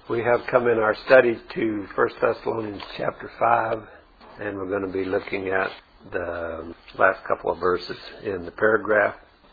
We have come in our studies to 1 Thessalonians chapter 5, and we're going to be looking at the last couple of verses in the paragraph.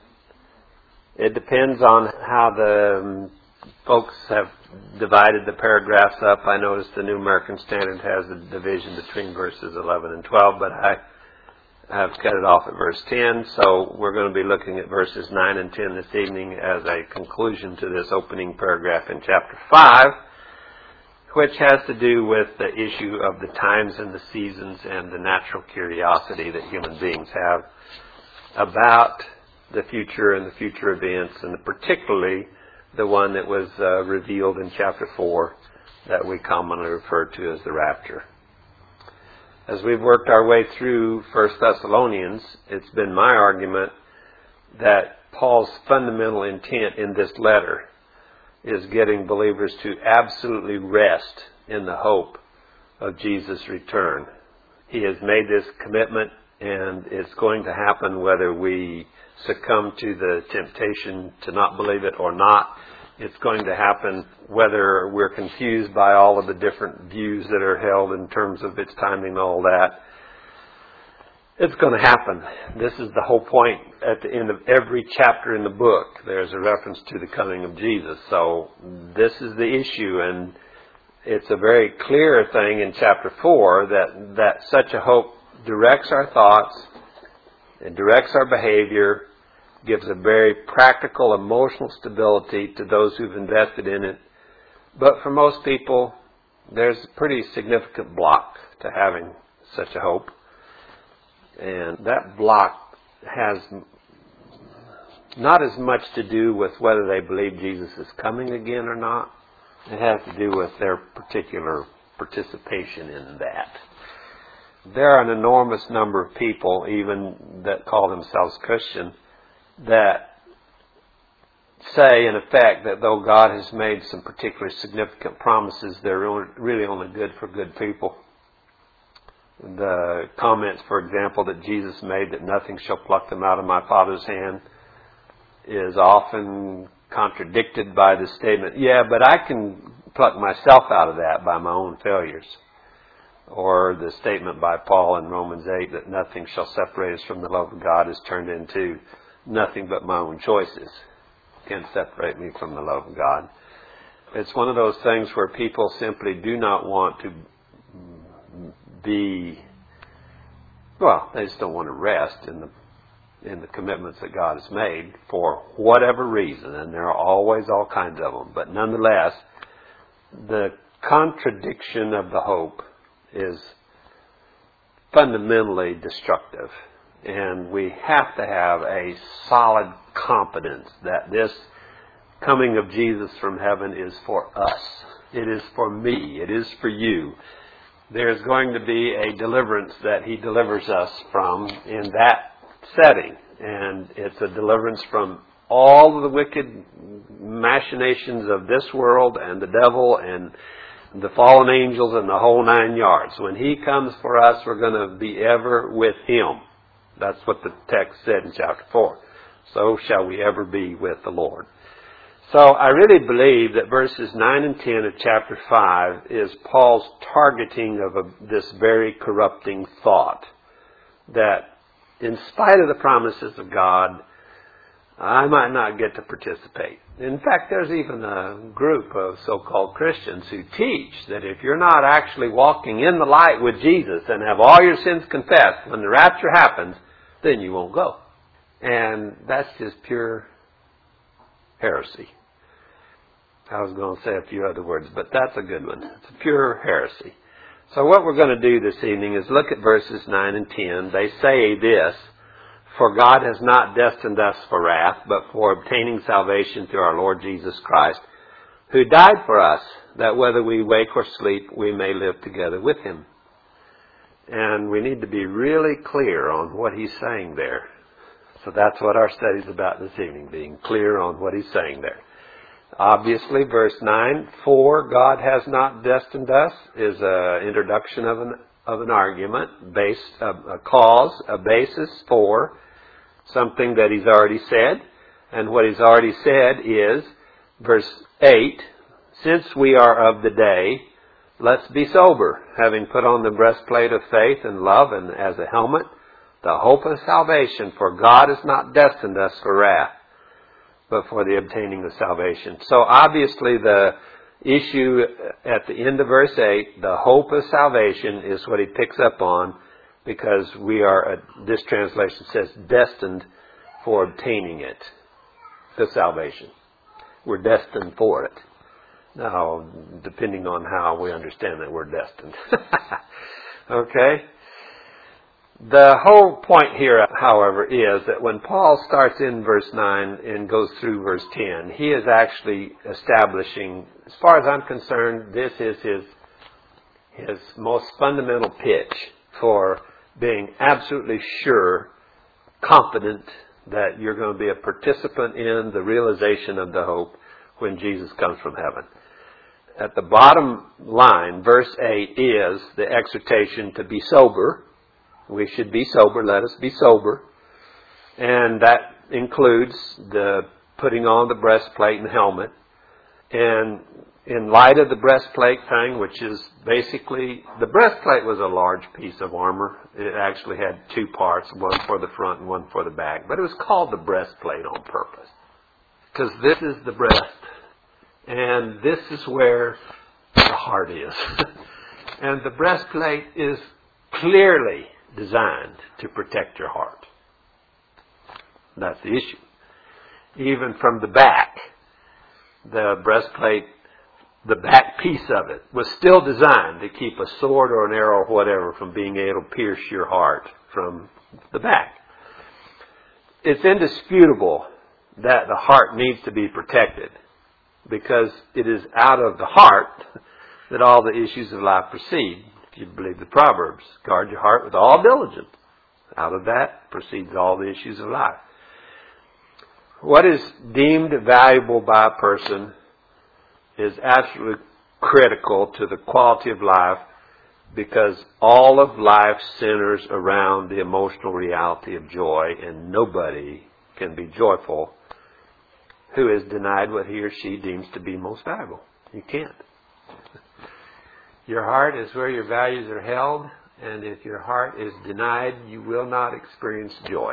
It depends on how the folks have divided the paragraphs up. I noticed the New American Standard has a division between verses 11 and 12, but I have cut it off at verse 10, so we're going to be looking at verses 9 and 10 this evening as a conclusion to this opening paragraph in chapter 5, which has to do with the issue of the times and the seasons and the natural curiosity that human beings have about the future and the future events, and particularly the one that was revealed in chapter 4 that we commonly refer to as the rapture. As we've worked our way through 1 Thessalonians, it's been my argument that Paul's fundamental intent in this letter is getting believers to absolutely rest in the hope of Jesus' return. He has made this commitment, and it's going to happen whether we succumb to the temptation to not believe it or not. It's going to happen whether we're confused by all of the different views that are held in terms of its timing and all that. It's going to happen. This is the whole point. At the end of every chapter in the book, there's a reference to the coming of Jesus. So this is the issue, and it's a very clear thing in chapter 4 that such a hope directs our thoughts, it directs our behavior, gives a very practical emotional stability to those who've invested in it. But for most people, there's a pretty significant block to having such a hope. And that block has not as much to do with whether they believe Jesus is coming again or not. It has to do with their particular participation in that. There are an enormous number of people, even that call themselves Christian, that say, in effect, that though God has made some particularly significant promises, they're really only good for good people. The comments, for example, that Jesus made that nothing shall pluck them out of my Father's hand is often contradicted by the statement, yeah, but I can pluck myself out of that by my own failures. Or the statement by Paul in Romans 8 that nothing shall separate us from the love of God is turned into nothing but my own choices can separate me from the love of God. It's one of those things where people simply do not want to they just don't want to rest in the commitments that God has made for whatever reason, and there are always all kinds of them. But nonetheless, the contradiction of the hope is fundamentally destructive, and we have to have a solid confidence that this coming of Jesus from heaven is for us. It is for me. It is for you. There's going to be a deliverance that He delivers us from in that setting. And it's a deliverance from all of the wicked machinations of this world and the devil and the fallen angels and the whole 9 yards. When He comes for us, we're going to be ever with Him. That's what the text said in chapter 4. So shall we ever be with the Lord. So I really believe that verses 9 and 10 of chapter 5 is Paul's targeting of this very corrupting thought that in spite of the promises of God, I might not get to participate. In fact, there's even a group of so-called Christians who teach that if you're not actually walking in the light with Jesus and have all your sins confessed when the rapture happens, then you won't go. And that's just pure heresy. I was going to say a few other words, but that's a good one. It's a pure heresy. So what we're going to do this evening is look at verses 9 and 10. They say this, for God has not destined us for wrath, but for obtaining salvation through our Lord Jesus Christ, who died for us, that whether we wake or sleep, we may live together with Him. And we need to be really clear on what he's saying there. So that's what our study's about this evening, being clear on what he's saying there. Obviously, verse 9, for God has not destined us, is an introduction of an argument, a cause, a basis for something that he's already said. And what he's already said is, verse 8 Since we are of the day, let's be sober, having put on the breastplate of faith and love, and as a helmet, the hope of salvation. For God has not destined us for wrath, but for the obtaining of salvation. So obviously the issue at the end of verse 8, the hope of salvation, is what he picks up on, because we are, this translation says, destined for obtaining it, the salvation. We're destined for it. Now, depending on how we understand that we're destined. Okay? The whole point here, however, is that when Paul starts in verse 9 and goes through verse 10, he is actually establishing, as far as I'm concerned, this is his most fundamental pitch for being absolutely sure, confident that you're going to be a participant in the realization of the hope when Jesus comes from heaven. At the bottom line, verse 8 is the exhortation to be sober. We should be sober. Let us be sober. And that includes the putting on the breastplate and helmet. And in light of the breastplate thing, which is basically, the breastplate was a large piece of armor. It actually had two parts, one for the front and one for the back. But it was called the breastplate on purpose, because this is the breast. And this is where the heart is. And the breastplate is clearly designed to protect your heart. That's the issue. Even from the back, the breastplate, the back piece of it, was still designed to keep a sword or an arrow or whatever from being able to pierce your heart from the back. It's indisputable that the heart needs to be protected, because it is out of the heart that all the issues of life proceed. If you believe the Proverbs, guard your heart with all diligence. Out of that proceeds all the issues of life. What is deemed valuable by a person is absolutely critical to the quality of life, because all of life centers around the emotional reality of joy, and nobody can be joyful who is denied what he or she deems to be most valuable. You can't. Your heart is where your values are held, and if your heart is denied, you will not experience joy.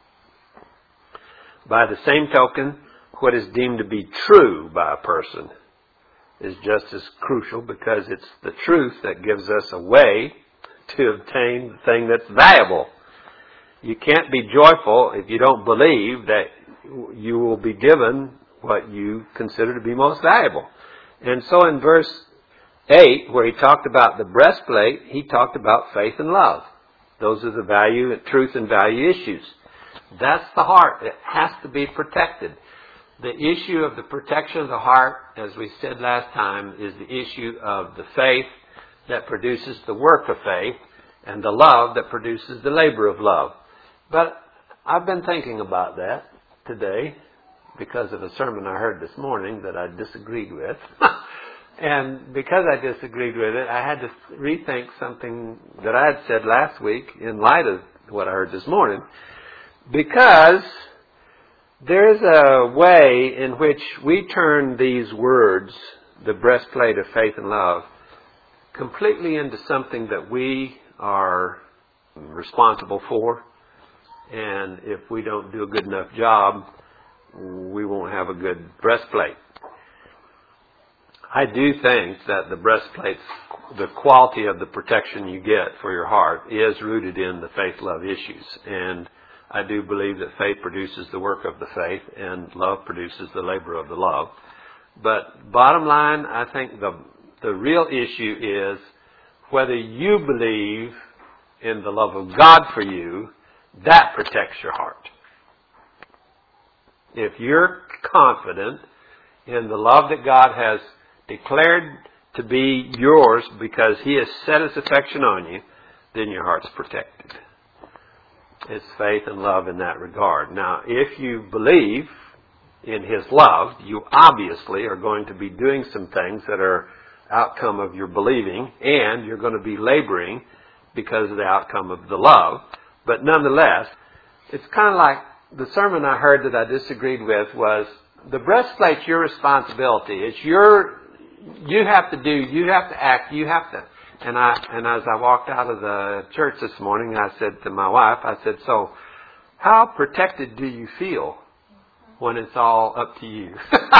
By the same token, what is deemed to be true by a person is just as crucial, because it's the truth that gives us a way to obtain the thing that's valuable. You can't be joyful if you don't believe that you will be given what you consider to be most valuable. And so in verse 8, where he talked about the breastplate, he talked about faith and love. Those are the value, truth and value issues. That's the heart. It has to be protected. The issue of the protection of the heart, as we said last time, is the issue of the faith that produces the work of faith, and the love that produces the labor of love. But I've been thinking about that today because of a sermon I heard this morning that I disagreed with. And because I disagreed with it, I had to rethink something that I had said last week in light of what I heard this morning. Because there's a way in which we turn these words, the breastplate of faith and love, completely into something that we are responsible for. And if we don't do a good enough job, we won't have a good breastplate. I do think that the breastplate, the quality of the protection you get for your heart, is rooted in the faith-love issues. And I do believe that faith produces the work of the faith, and love produces the labor of the love. But bottom line, I think the real issue is whether you believe in the love of God for you. That protects your heart. If you're confident in the love that God has declared to be yours because He has set His affection on you, then your heart's protected. It's faith and love in that regard. Now, if you believe in His love, you obviously are going to be doing some things that are outcome of your believing, and you're going to be laboring because of the outcome of the love. But nonetheless, it's kind of like the sermon I heard that I disagreed with was, the breastplate's your responsibility. It's you have to act, and as I walked out of the church this morning, I said to my wife, I said, so how protected do you feel when it's all up to you?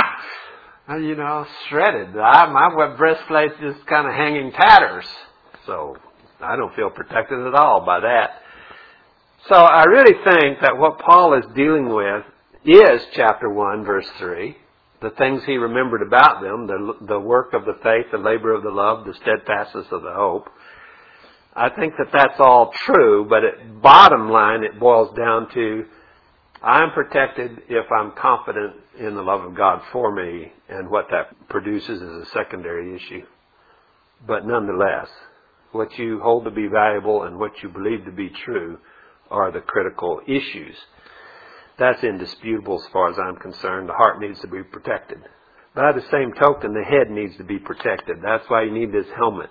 Shredded. My breastplate's just kind of hanging tatters. So I don't feel protected at all by that. So I really think that what Paul is dealing with is chapter 1, verse 3. The things he remembered about them, the work of the faith, the labor of the love, the steadfastness of the hope. I think that that's all true, but at bottom line it boils down to I'm protected if I'm confident in the love of God for me, and what that produces is a secondary issue. But nonetheless, what you hold to be valuable and what you believe to be true are the critical issues. That's indisputable as far as I'm concerned. The heart needs to be protected. By the same token, the head needs to be protected. That's why you need this helmet.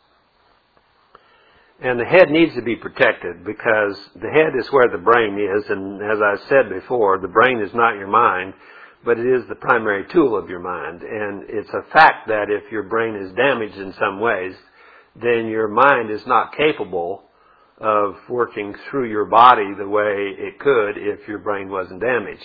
And the head needs to be protected because the head is where the brain is. And as I said before, the brain is not your mind, but it is the primary tool of your mind. And it's a fact that if your brain is damaged in some ways, then your mind is not capable of working through your body the way it could if your brain wasn't damaged.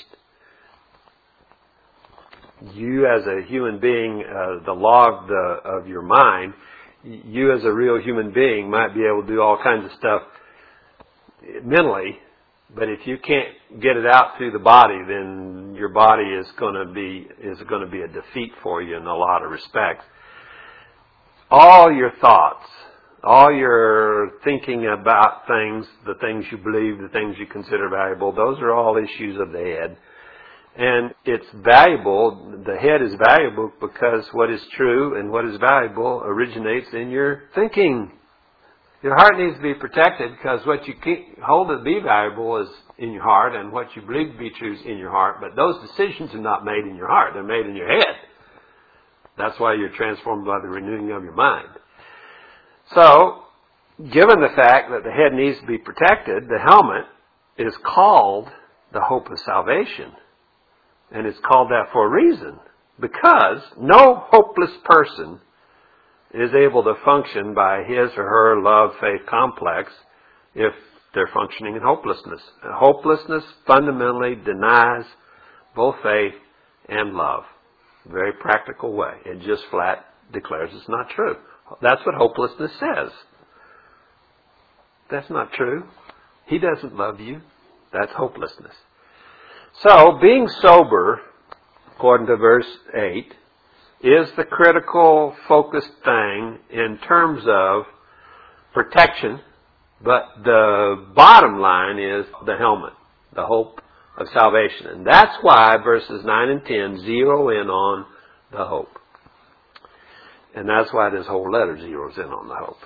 You as a human being, the law of your mind, you as a real human being might be able to do all kinds of stuff mentally, but if you can't get it out through the body, then your body is going to be a defeat for you in a lot of respects. All your thoughts, all your thinking about things, the things you believe, the things you consider valuable, those are all issues of the head. And it's valuable, the head is valuable because what is true and what is valuable originates in your thinking. Your heart needs to be protected because what you hold to be valuable is in your heart, and what you believe to be true is in your heart. But those decisions are not made in your heart, they're made in your head. That's why you're transformed by the renewing of your mind. So, given the fact that the head needs to be protected, the helmet is called the hope of salvation. And it's called that for a reason. Because no hopeless person is able to function by his or her love-faith complex if they're functioning in hopelessness. Hopelessness fundamentally denies both faith and love. Very practical way. It just flat declares it's not true. That's what hopelessness says. That's not true. He doesn't love you. That's hopelessness. So, being sober, according to verse 8, is the critical focused thing in terms of protection, but the bottom line is the helmet, the hope of salvation. And that's why verses 9 and 10 zero in on the hope. And that's why this whole letter zeroes in on the hope.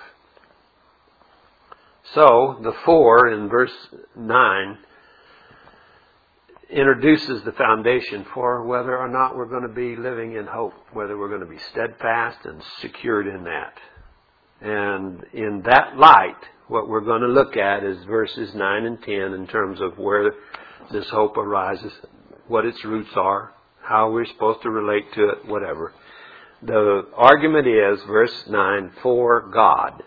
So, the 4 in verse 9 introduces the foundation for whether or not we're going to be living in hope, whether we're going to be steadfast and secured in that. And in that light, what we're going to look at is verses 9 and 10 in terms of where this hope arises, what its roots are, how we're supposed to relate to it, whatever. The argument is, verse 9, for God.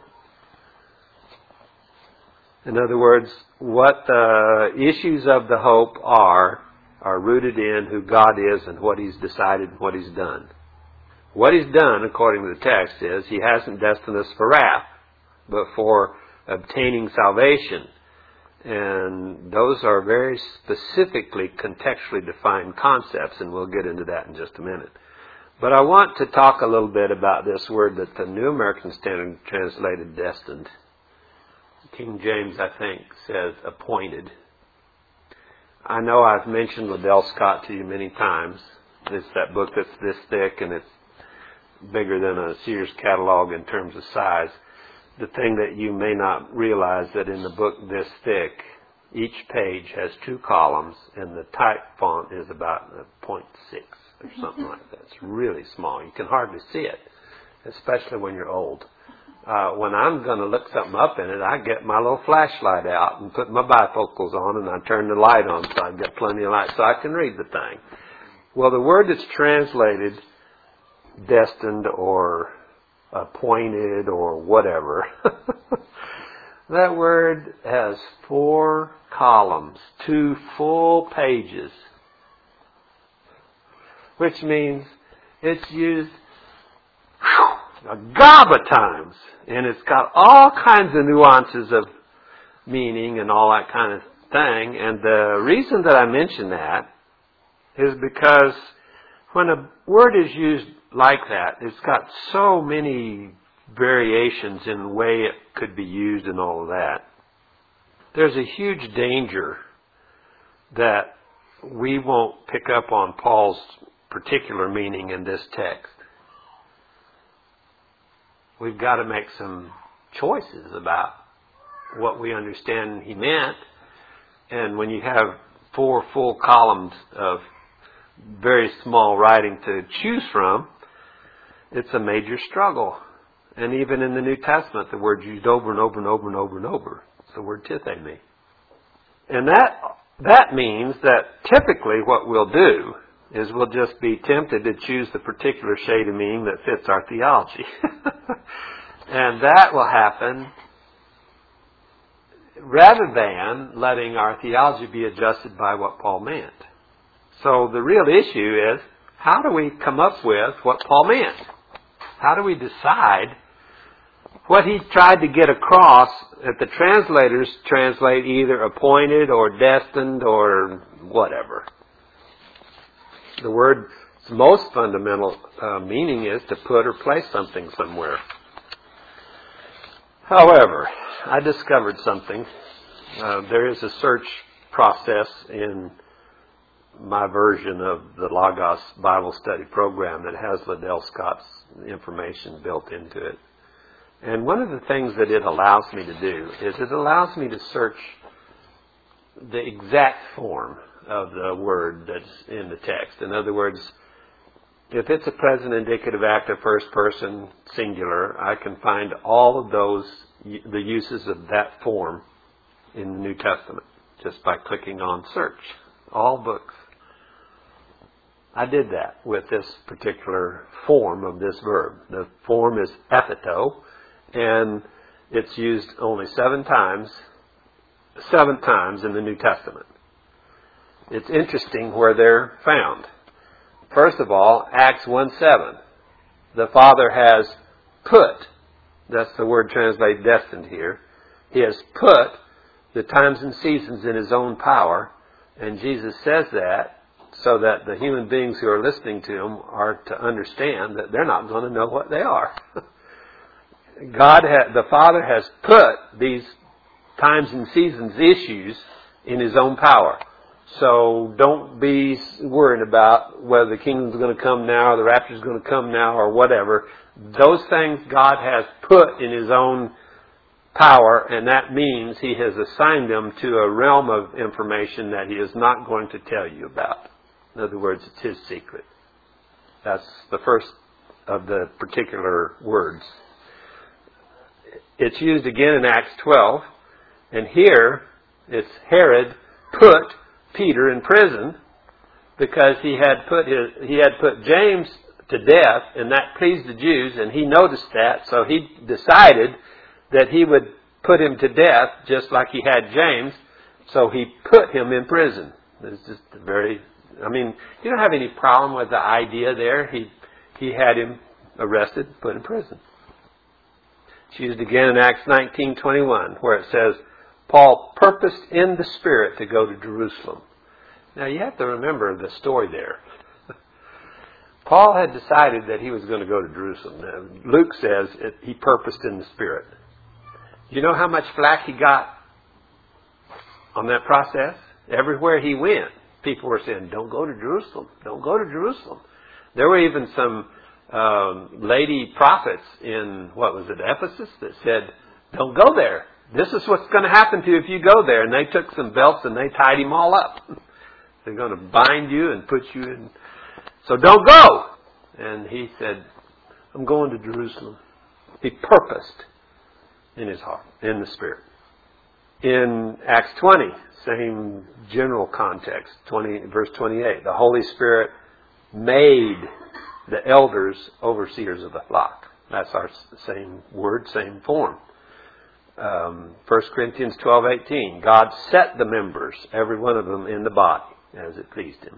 In other words, what the issues of the hope are rooted in who God is and what He's decided and what He's done. What He's done, according to the text, is He hasn't destined us for wrath, but for obtaining salvation. And those are very specifically, contextually defined concepts, and we'll get into that in just a minute. But I want to talk a little bit about this word that the New American Standard translated destined. King James, I think, says appointed. I know I've mentioned Liddell Scott to you many times. It's that book that's this thick and it's bigger than a Sears catalog in terms of size. The thing that you may not realize that in the book this thick, each page has 2 columns and the type font is about 0.6 or something like that. It's really small. You can hardly see it, especially when you're old. When I'm going to look something up in it, I get my little flashlight out and put my bifocals on and I turn the light on so I get plenty of light so I can read the thing. Well, the word that's translated destined or appointed or whatever. That word has 4 columns, 2 full pages, which means it's used a gob of times, and it's got all kinds of nuances of meaning and all that kind of thing. And the reason that I mention that is because when a word is used like that, it's got so many variations in the way it could be used and all of that. There's a huge danger that we won't pick up on Paul's particular meaning in this text. We've got to make some choices about what we understand he meant. And when you have 4 full columns of very small writing to choose from, it's a major struggle. And even in the New Testament, the word's used over and over and over and over and over. It's the word tithemi. And that means that typically what we'll do is we'll just be tempted to choose the particular shade of meaning that fits our theology. And that will happen rather than letting our theology be adjusted by what Paul meant. So the real issue is, how do we come up with what Paul meant? How do we decide what he tried to get across that the translators translate either appointed or destined or whatever? The word's most fundamental meaning is to put or place something somewhere. However, I discovered something. There is a search process in my version of the Logos Bible Study Program that has Liddell Scott's information built into it. And one of the things that it allows me to do is it allows me to search the exact form of the word that's in the text. In other words, if it's a present indicative active first person singular, I can find all of those, the uses of that form in the New Testament just by clicking on search. All books. I did that with this particular form of this verb. The form is epito, and it's used only 7 times in the New Testament. It's interesting where they're found. First of all, Acts 1:7. The Father has put, that's the word translated destined here, He has put the times and seasons in His own power, and Jesus says that so that the human beings who are listening to Him are to understand that they're not going to know what they are. The Father has put these times and seasons issues in His own power. So don't be worried about whether the kingdom's going to come now or the rapture's going to come now or whatever. Those things God has put in His own power, and that means He has assigned them to a realm of information that He is not going to tell you about. In other words, it's His secret. That's the first of the particular words. It's used again in Acts 12, and here it's Herod put Peter in prison because he had put James to death, and that pleased the Jews, and he noticed that, so he decided that he would put him to death just like he had James, so he put him in prison. It's just you don't have any problem with the idea there. He had him arrested, put in prison. It's used again in Acts 19:21, where it says, Paul purposed in the Spirit to go to Jerusalem. Now you have to remember the story there. Paul had decided that he was going to go to Jerusalem. Now, Luke says he purposed in the Spirit. You know how much flack he got on that process? Everywhere he went, people were saying, don't go to Jerusalem. Don't go to Jerusalem. There were even some lady prophets in, Ephesus that said, don't go there. This is what's going to happen to you if you go there. And they took some belts and they tied him all up. They're going to bind you and put you in. So don't go. And he said, I'm going to Jerusalem. He purposed in his heart, in the Spirit. In Acts 20, same general context, verse 28, the Holy Spirit made the elders, overseers of the flock. That's our same word, same form. 1 Corinthians 12:18, God set the members, every one of them, in the body as it pleased Him.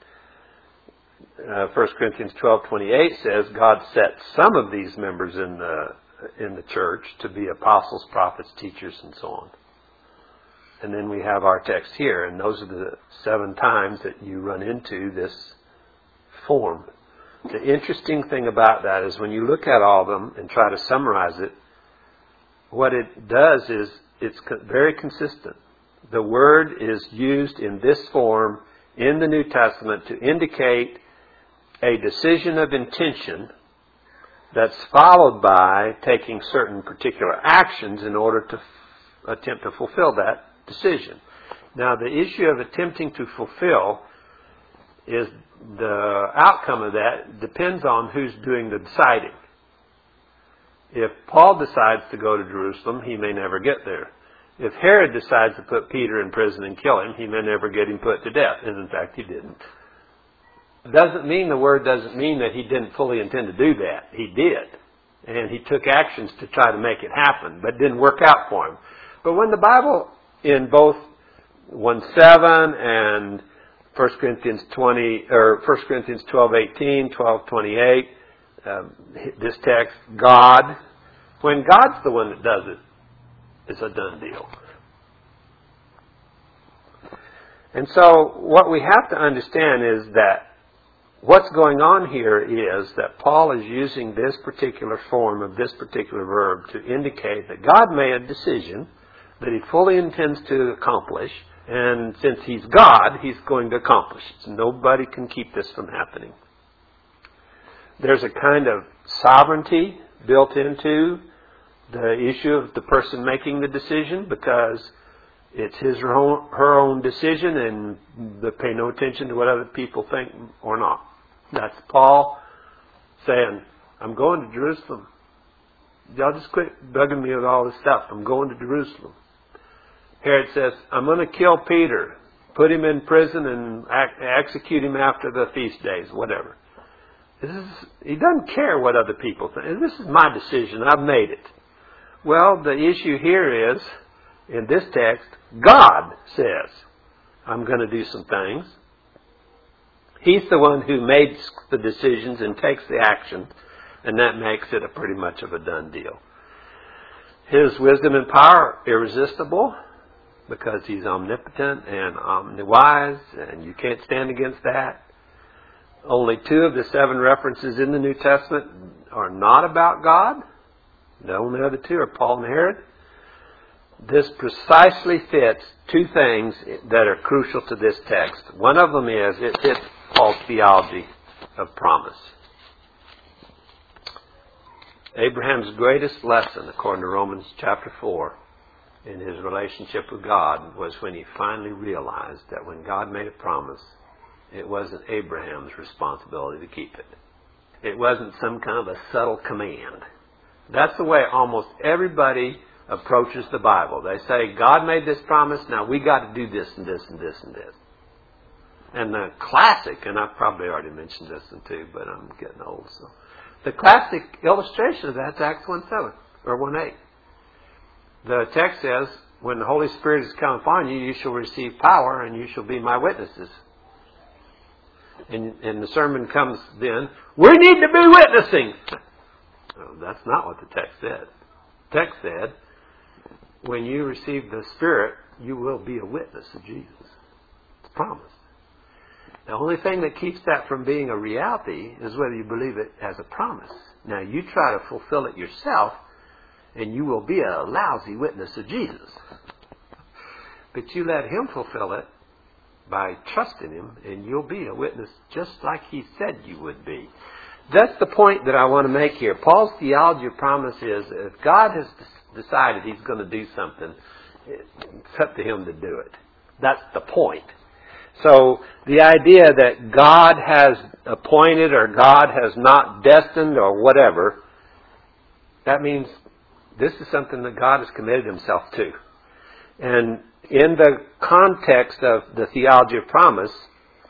1 Corinthians 12:28 says God set some of these members in the church to be apostles, prophets, teachers, and so on. And then we have our text here, and those are the 7 times that you run into this form. The interesting thing about that is when you look at all of them and try to summarize it, what it does is it's very consistent. The word is used in this form in the New Testament to indicate a decision of intention that's followed by taking certain particular actions in order to attempt to fulfill that decision. Now, the issue of attempting to fulfill is the outcome of that depends on who's doing the deciding. If Paul decides to go to Jerusalem, he may never get there. If Herod decides to put Peter in prison and kill him, he may never get him put to death. And in fact, he didn't. The word doesn't mean that he didn't fully intend to do that. He did. And he took actions to try to make it happen, but it didn't work out for him. But when the Bible, in both 1:7 and 1 Corinthians 12:18, 12:28, this text, God, when God's the one that does it, it's a done deal. And so what we have to understand is that what's going on here is that Paul is using this particular form of this particular verb to indicate that God made a decision that He fully intends to accomplish, and since He's God, He's going to accomplish it. So nobody can keep this from happening. There's a kind of sovereignty built into the issue of the person making the decision, because it's his or her own decision, and they pay no attention to what other people think or not. That's Paul saying, I'm going to Jerusalem. Y'all just quit bugging me with all this stuff. I'm going to Jerusalem. Herod says, I'm going to kill Peter, put him in prison and execute him after the feast days, whatever. He doesn't care what other people think. This is my decision. I've made it. Well, the issue here is, in this text, God says, I'm going to do some things. He's the one who makes the decisions and takes the action, and that makes it a pretty much of a done deal. His wisdom and power are irresistible, because He's omnipotent and omniwise, and you can't stand against that. Only 2 of the 7 references in the New Testament are not about God. The only other 2 are Paul and Herod. This precisely fits 2 things that are crucial to this text. One of them is it fits Paul's theology of promise. Abraham's greatest lesson, according to Romans chapter 4, in his relationship with God, was when he finally realized that when God made a promise, it wasn't Abraham's responsibility to keep it. It wasn't some kind of a subtle command. That's the way almost everybody approaches the Bible. They say, God made this promise, now we got to do this and this and this and this. And the classic, and I've probably already mentioned this one too, but I'm getting old, so. The classic illustration of that is Acts 1:7 or 1:8. The text says, when the Holy Spirit has come upon you, you shall receive power and you shall be my witnesses. And the sermon comes then, we need to be witnessing. Oh, that's not what the text said. The text said, when you receive the Spirit, you will be a witness of Jesus. It's promised. The only thing that keeps that from being a reality is whether you believe it as a promise. Now, you try to fulfill it yourself, and you will be a lousy witness of Jesus. But you let Him fulfill it by trusting Him, and you'll be a witness just like He said you would be. That's the point that I want to make here. Paul's theology of promise is, if God has decided He's going to do something, it's up to Him to do it. That's the point. So the idea that God has appointed or God has not destined or whatever, that means this is something that God has committed Himself to. And in the context of the theology of promise,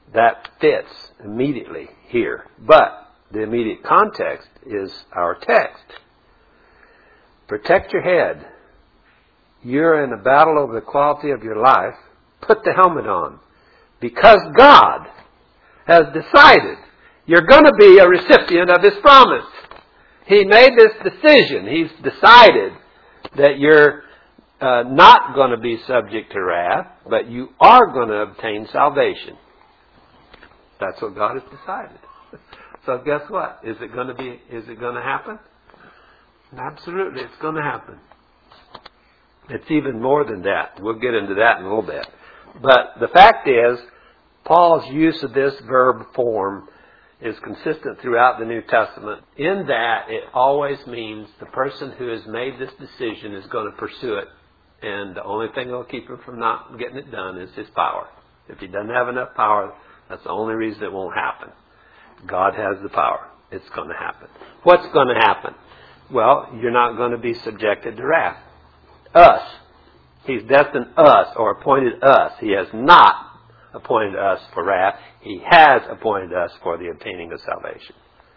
That fits immediately here. But the immediate context is our text. Protect your head. You're in a battle over the quality of your life. Put the helmet on. Because God has decided you're going to be a recipient of His promise. He made this decision. He's decided that you're not going to be subject to wrath, but you are going to obtain salvation. That's what God has decided. So guess what? Is it going to happen? Absolutely, it's going to happen. It's even more than that. We'll get into that in a little bit. But the fact is, Paul's use of this verb form is consistent throughout the New Testament, in that it always means the person who has made this decision is going to pursue it. And the only thing that will keep him from not getting it done is his power. If he doesn't have enough power, that's the only reason it won't happen. God has the power. It's going to happen. What's going to happen? Well, you're not going to be subjected to wrath. Us. He's destined us or appointed us. He has not appointed us for wrath. He has appointed us for the obtaining of salvation.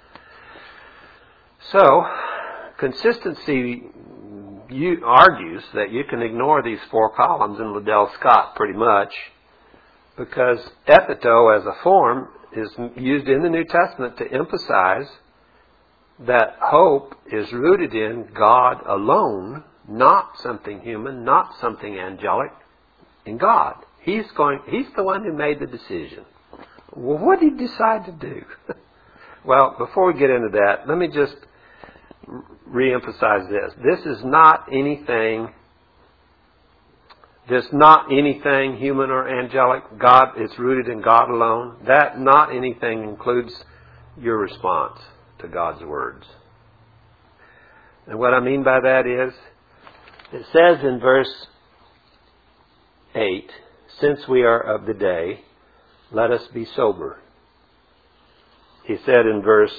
So, consistency argues that you can ignore these 4 columns in Liddell Scott pretty much, because epito as a form is used in the New Testament to emphasize that hope is rooted in God alone, not something human, not something angelic, in God. He's the one who made the decision. Well, what did He decide to do? Well, before we get into that, let me just re-emphasize this. This is not anything human or angelic. God is rooted in God alone. That not anything includes your response to God's words. And what I mean by that is, it says in verse 8, since we are of the day, let us be sober. He said in verse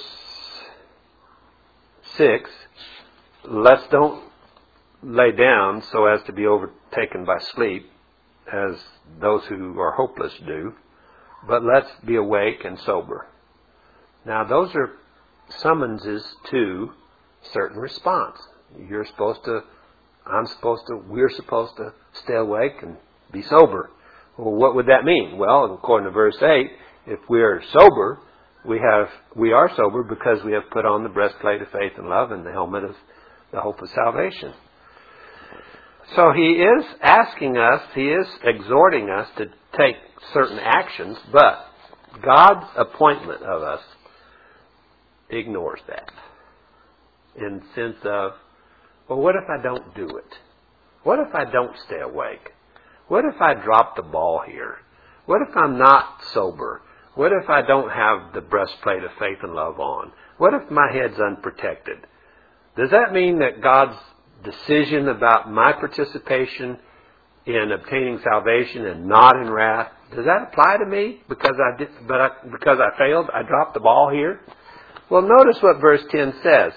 6, let's don't lay down so as to be overtaken by sleep, as those who are hopeless do, but let's be awake and sober. Now those are summonses to certain response. We're supposed to stay awake and be sober. Well, what would that mean? Well, according to verse 8, if we are sober, we are sober because we have put on the breastplate of faith and love and the helmet of the hope of salvation. So He is asking us, He is exhorting us to take certain actions, but God's appointment of us ignores that. In the sense of, well, what if I don't do it? What if I don't stay awake? What if I drop the ball here? What if I'm not sober? What if I don't have the breastplate of faith and love on? What if my head's unprotected? Does that mean that God's decision about my participation in obtaining salvation and not in wrath, does that apply to me because I failed? I dropped the ball here? Well, notice what verse 10 says.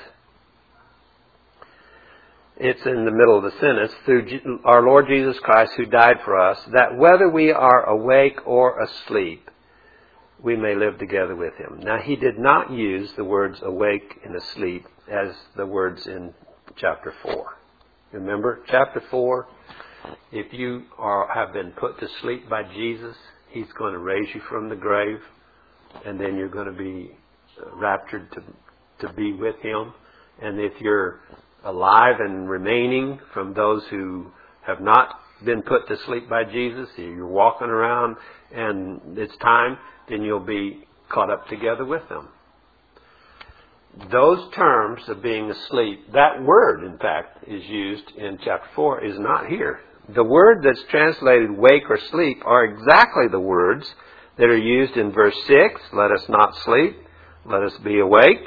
It's in the middle of the sentence. Through our Lord Jesus Christ, who died for us, that whether we are awake or asleep, we may live together with Him. Now, He did not use the words awake and asleep as the words in chapter 4. Remember, chapter 4, if you have been put to sleep by Jesus, He's going to raise you from the grave, and then you're going to be raptured to be with Him. And if you're alive and remaining from those who have not been put to sleep by Jesus, you're walking around and it's time, then you'll be caught up together with them. Those terms of being asleep, that word, in fact, is used in chapter 4, is not here. The word that's translated wake or sleep are exactly the words that are used in verse 6, let us not sleep, let us be awake.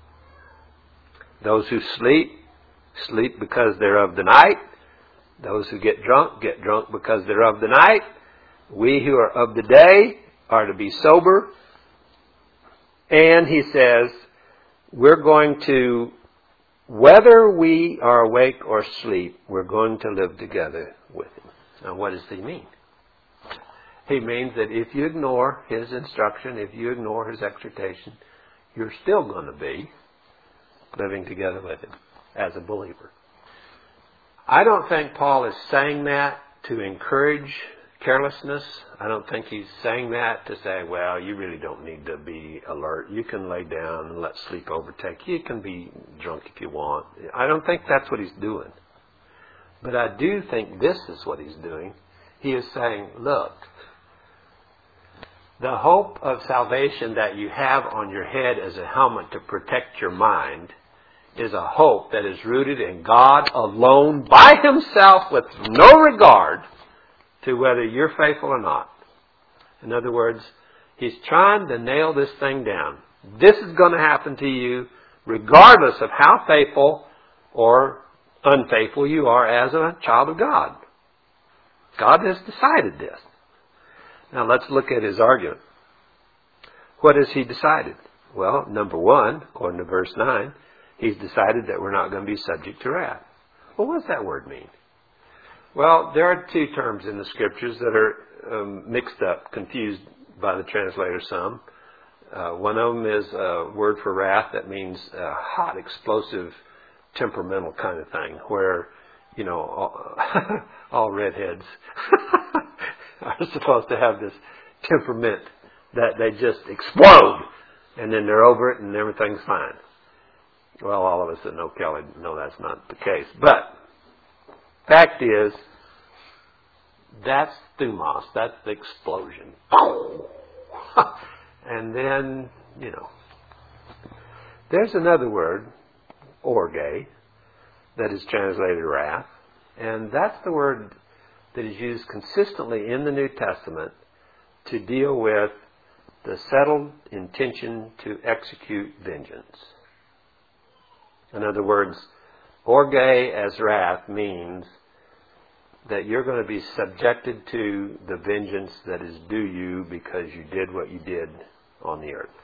Those who sleep, sleep because they're of the night. Those who get drunk because they're of the night. We who are of the day are to be sober. And he says, we're going to, whether we are awake or asleep, we're going to live together with Him. Now, what does he mean? He means that if you ignore His instruction, if you ignore His exhortation, you're still going to be living together with Him as a believer. I don't think Paul is saying that to encourage carelessness. I don't think he's saying that to say, well, you really don't need to be alert. You can lay down and let sleep overtake you. You can be drunk if you want. I don't think that's what he's doing. But I do think this is what he's doing. He is saying, look, the hope of salvation that you have on your head as a helmet to protect your mind is a hope that is rooted in God alone by Himself with no regard to whether you're faithful or not. In other words, He's trying to nail this thing down. This is going to happen to you regardless of how faithful or unfaithful you are as a child of God. God has decided this. Now let's look at his argument. What has He decided? Well, number one, according to verse 9, He's decided that we're not going to be subject to wrath. Well, what does that word mean? Well, there are two terms in the Scriptures that are mixed up, confused by the translator some. One of them is a word for wrath that means hot, explosive, temperamental kind of thing, where, you know, all redheads are supposed to have this temperament that they just explode, and then they're over it and everything's fine. Well, all of us that know Kelly know that's not the case. But fact is, that's thumos. That's the explosion. And then, you know, there's another word, orge, that is translated wrath. And that's the word that is used consistently in the New Testament to deal with the settled intention to execute vengeance. In other words, orge as wrath means that you're going to be subjected to the vengeance that is due you because you did what you did on the earth.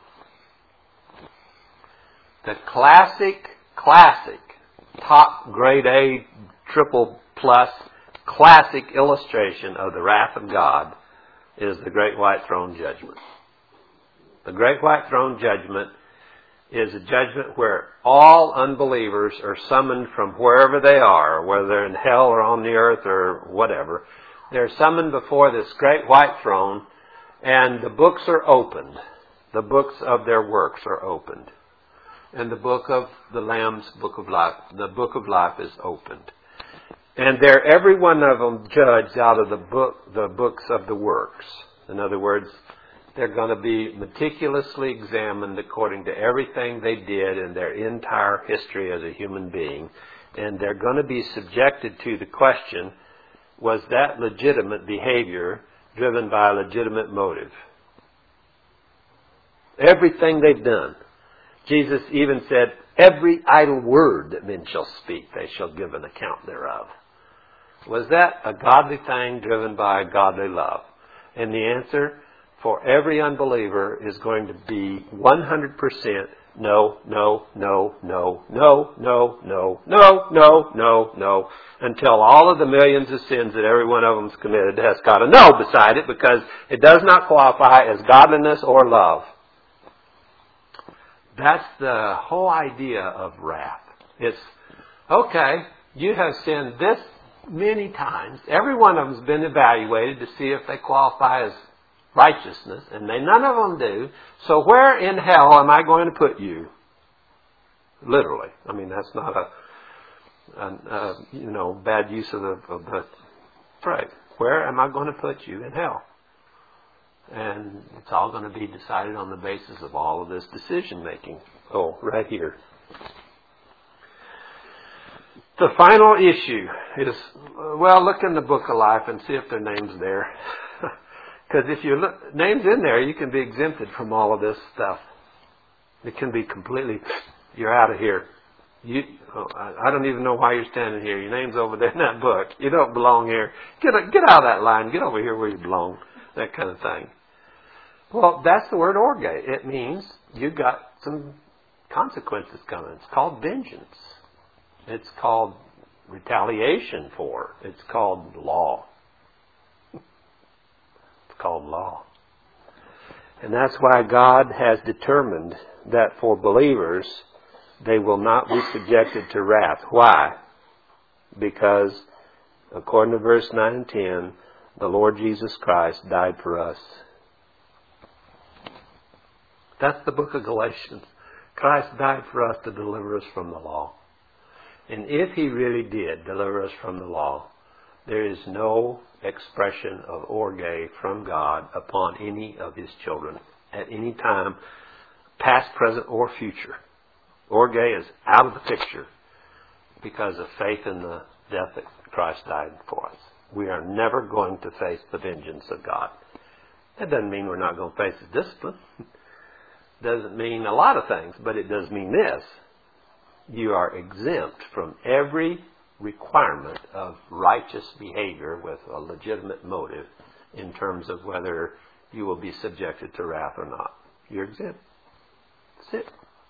The classic, top grade A, triple plus, classic illustration of the wrath of God is the Great White Throne Judgment. The Great White Throne Judgment is a judgment where all unbelievers are summoned from wherever they are, whether they're in hell or on the earth or whatever. They're summoned before this great white throne, and the books are opened. The books of their works are opened. And the book of the Lamb's book of life, the book of life is opened. And they're every one of them judged out of the books of the works. In other words, they're going to be meticulously examined according to everything they did in their entire history as a human being. And they're going to be subjected to the question, was that legitimate behavior driven by a legitimate motive? Everything they've done. Jesus even said, every idle word that men shall speak, they shall give an account thereof. Was that a godly thing driven by a godly love? And the answer for every unbeliever is going to be 100% no, no, no, no, no, no, no, no, no, no, no, until all of the millions of sins that every one of them's committed has got a no beside it, because it does not qualify as godliness or love. That's the whole idea of wrath. It's, okay, you have sinned this many times. Every one of them's been evaluated to see if they qualify as righteousness, and none of them do. So where in hell am I going to put you? Literally. I mean, that's not a bad use of the phrase. Where am I going to put you in hell? And it's all going to be decided on the basis of all of this decision making. Oh, right here. The final issue is, well, look in the book of life and see if their name's there. Because if your name's in there, you can be exempted from all of this stuff. It can be completely, you're out of here. I don't even know why you're standing here. Your name's over there in that book. You don't belong here. Get out of that line. Get over here where you belong. That kind of thing. Well, that's the word orge. It means you've got some consequences coming. It's called vengeance. It's called retaliation for. It's called law. It's called law. And that's why God has determined that for believers, they will not be subjected to wrath. Why? Because, according to verse 9 and 10, the Lord Jesus Christ died for us. That's the book of Galatians. Christ died for us to deliver us from the law. And if He really did deliver us from the law, there is no expression of orge from God upon any of His children at any time, past, present, or future. Orge is out of the picture because of faith in the death that Christ died for us. We are never going to face the vengeance of God. That doesn't mean we're not going to face His discipline. Doesn't mean a lot of things, but it does mean this. You are exempt from every requirement of righteous behavior with a legitimate motive in terms of whether you will be subjected to wrath or not. You're exempt. That's it.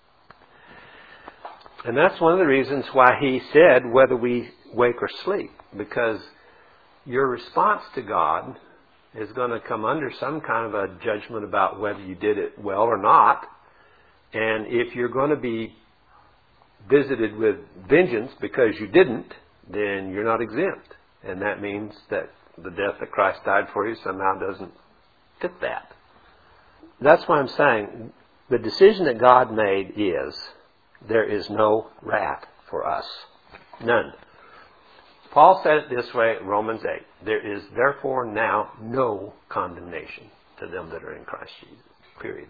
And that's one of the reasons why He said whether we wake or sleep, because your response to God is going to come under some kind of a judgment about whether you did it well or not. And if you're going to be visited with vengeance because you didn't, then you're not exempt. And that means that the death that Christ died for you somehow doesn't fit that. That's why I'm saying the decision that God made is there is no wrath for us. None. Paul said it this way in Romans 8. There is therefore now no condemnation to them that are in Christ Jesus. Period.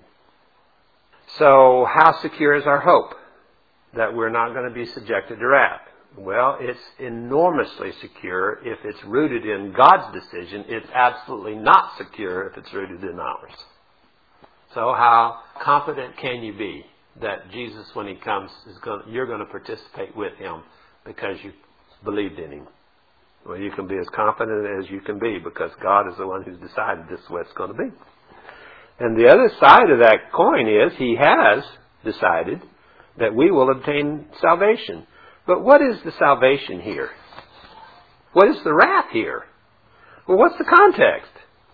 So how secure is our hope that we're not going to be subjected to wrath? Well, it's enormously secure if it's rooted in God's decision. It's absolutely not secure if it's rooted in ours. So how confident can you be that Jesus, when He comes, you're going to participate with Him because you believed in Him? Well, you can be as confident as you can be because God is the one who's decided this is what it's going to be. And the other side of that coin is He has decided that we will obtain salvation. But what is the salvation here? What is the wrath here? Well, what's the context?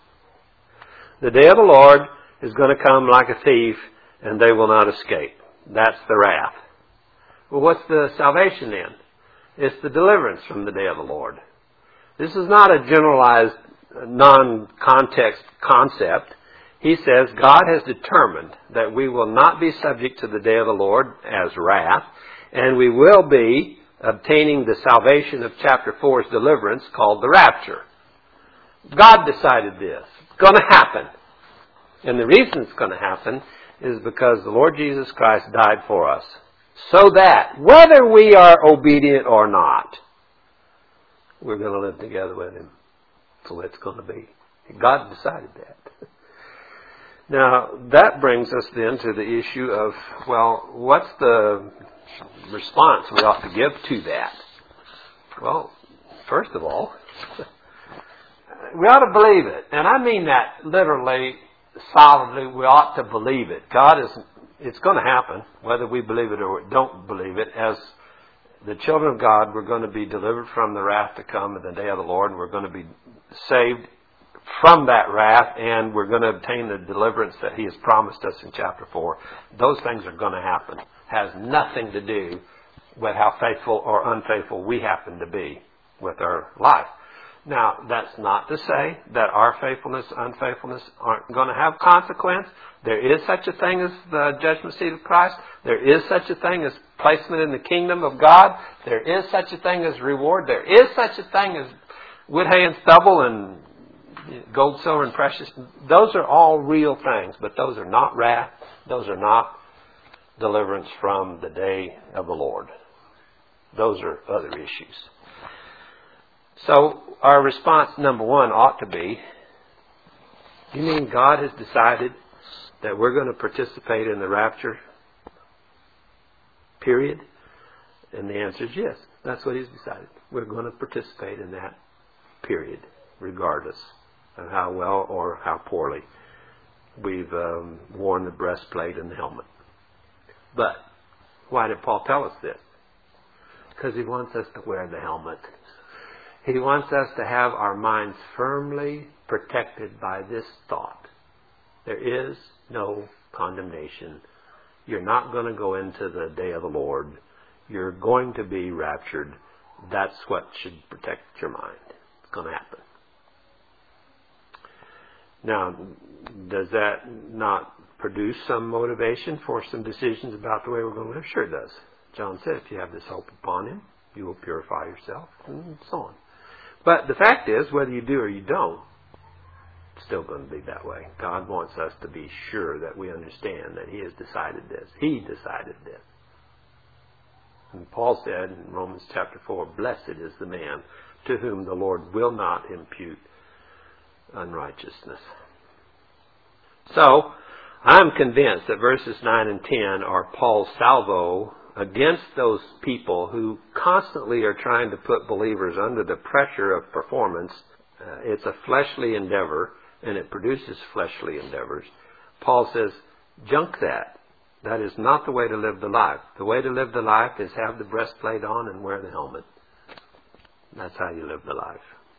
The day of the Lord is going to come like a thief, and they will not escape. That's the wrath. Well, what's the salvation then? It's the deliverance from the day of the Lord. This is not a generalized, non-context concept. He says God has determined that we will not be subject to the day of the Lord as wrath, and we will be obtaining the salvation of chapter 4's deliverance called the rapture. God decided this. It's going to happen. And the reason it's going to happen is because the Lord Jesus Christ died for us. So that, whether we are obedient or not, we're going to live together with Him. So it's going to be. God decided that. Now, that brings us then to the issue of, well, what's the response we ought to give to that? Well, first of all, we ought to believe it. And I mean that literally, solidly, we ought to believe it. It's going to happen, whether we believe it or don't believe it. As the children of God, we're going to be delivered from the wrath to come in the day of the Lord, and we're going to be saved from that wrath, and we're going to obtain the deliverance that He has promised us in chapter 4. Those things are going to happen. It has nothing to do with how faithful or unfaithful we happen to be with our life. Now, that's not to say that our faithfulness, unfaithfulness aren't going to have consequence. There is such a thing as the judgment seat of Christ. There is such a thing as placement in the kingdom of God. There is such a thing as reward. There is such a thing as wood, hay, and stubble, and gold, silver, and precious. Those are all real things, but those are not wrath. Those are not deliverance from the day of the Lord. Those are other issues. So our response, number one, ought to be, you mean God has decided that we're going to participate in the rapture? Period? And the answer is yes. That's what He's decided. We're going to participate in that, period, regardless of how well or how poorly we've worn the breastplate and the helmet. But why did Paul tell us this? Because he wants us to wear the helmet. He wants us to have our minds firmly protected by this thought. There is no condemnation. You're not going to go into the day of the Lord. You're going to be raptured. That's what should protect your mind. It's going to happen. Now, does that not produce some motivation for some decisions about the way we're going to live? Sure it does. John said, if you have this hope upon Him, you will purify yourself, and so on. But the fact is, whether you do or you don't, it's still going to be that way. God wants us to be sure that we understand that He has decided this. He decided this. And Paul said in Romans chapter 4, blessed is the man to whom the Lord will not impute unrighteousness. So, I'm convinced that verses 9 and 10 are Paul's salvo against those people who constantly are trying to put believers under the pressure of performance. It's a fleshly endeavor, and it produces fleshly endeavors. Paul says, junk that. That is not the way to live the life. The way to live the life is have the breastplate on and wear the helmet. That's how you live the life.